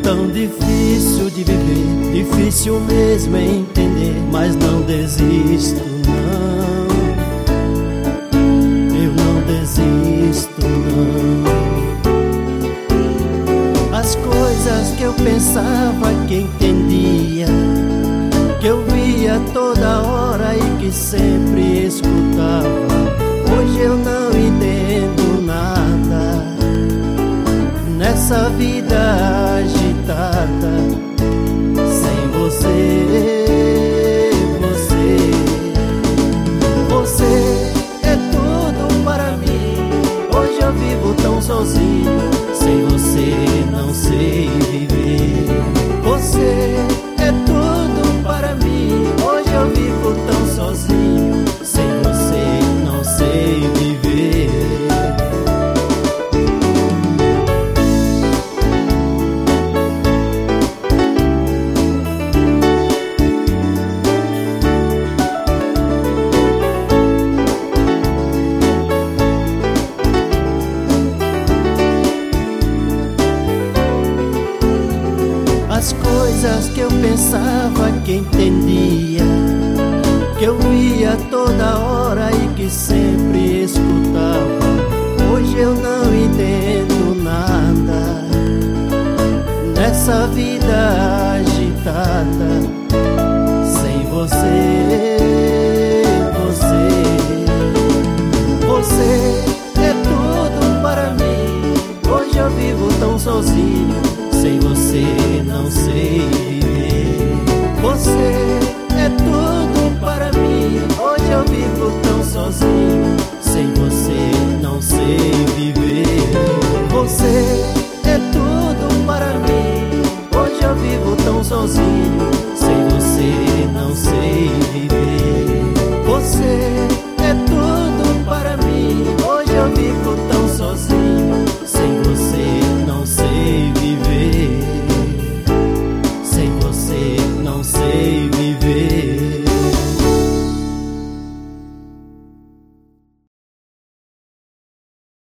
tão difícil de viver, difícil mesmo entender, mas não desisto não, eu não desisto não. As coisas que eu pensava que entendia, que eu via toda hora e que sempre escutava, hoje eu não entendo nada nessa vida agitada. Sem você, você é tudo para mim. Hoje eu vivo tão sozinho, sem você não sei viver. Você é tudo para mim. Hoje eu vivo tão sozinho, sem você não sei viver. As coisas que eu pensava que entendia, que eu via toda hora e que sempre escutava, hoje eu não entendo nada nessa vida agitada. Sem você